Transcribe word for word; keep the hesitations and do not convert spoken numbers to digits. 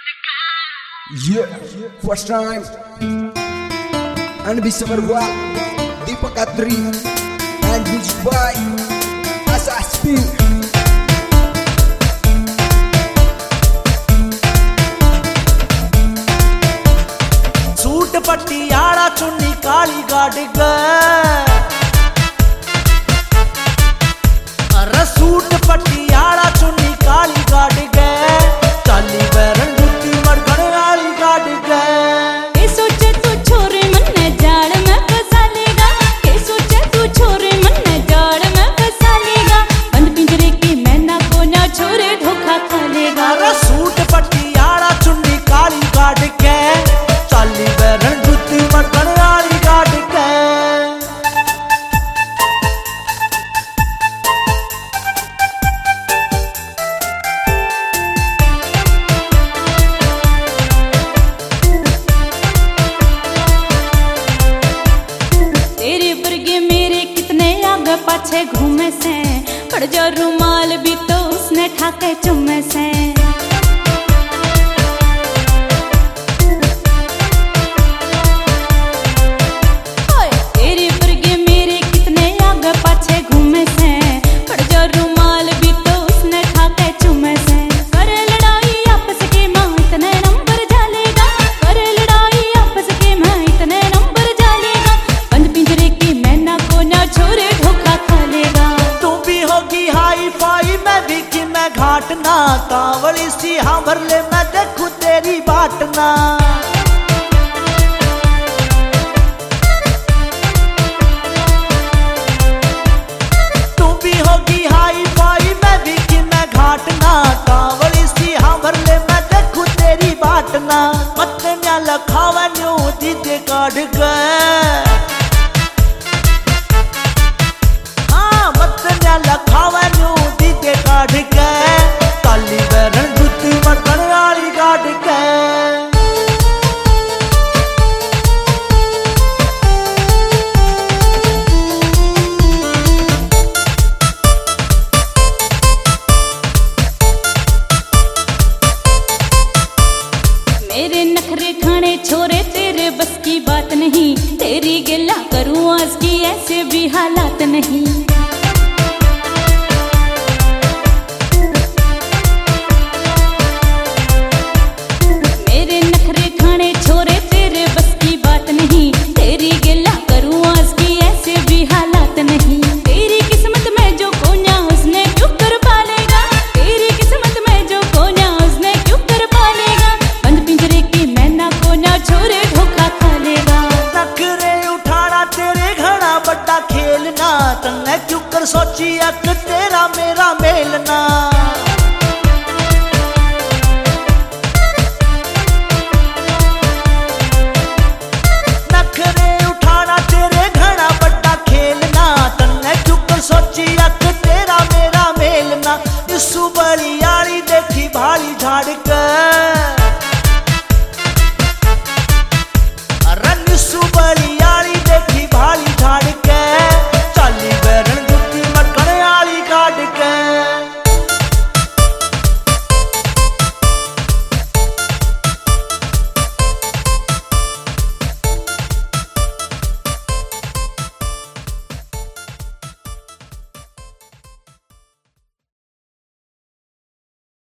Yeah, first time and be Samarwa, Deepak Atri and music by Asa Spin. Suit Patiala चुन्नी काली गाड़ अरे suit Patiala चुन्नी काली गाड़ गए चाली बैरन जुत्ती मड़गण वाली गाड़ गए। के सोचे तू छोरे मन जाड़ में फंसा लेगा, के सोचे तू छोरे मन जाड़ में फंसा लेगा, बंद पिंजरे के मैना को ना छोरे धोखा खा लेगा। अरे सूट पटियाला चुन्नी काली गाड़ गए चाली बैरन जुत्ती मड़गण वाली गाड़ गए। पाछे घूमे से पड़ जा रुमाल भी तो उसने ठाके चुमे से। तेरे वर्गे मेरे कितने आगे पाछे घूमे से पड़ जा रुमाल भी तो उसने ठाके चुमे से। कर लड़ाई आपस के मां इतने नंबर जालेगा, कर लड़ाई आपस के मां इतने नंबर जालेगा, बंद पिंजरे के मैना को ना छोरे घाटना कांवली सी हाँ भर ले मैं देखूं तेरी बाटना। तू भी होगी हाई फाई मैं भी कि मैं घाटना कांवली सी हाँ भर ले मैं देखूं तेरी बाटना। मत न्या लखावा न्यू दीदे काढ़ गए, हाँ मत न्या लखावा न्यू दीदे काढ़ गए काली बैरन जुत्ती मड़गण वाली गाड़ गए। मेरे नखरे खाने छोरे तेरे बस की बात नहीं, तेरी गिला करूं आज की ऐसे भी हालात नहीं। तन्ने क्यों कर सोची अक तेरा मेरा मेलना। नखरे उठाना तेरे घना बड़ा खेलना, तन्ने क्यों कर सोची अक तेरा मेरा मेलना। इस बड़ी यारी देखी भाली झाड़ के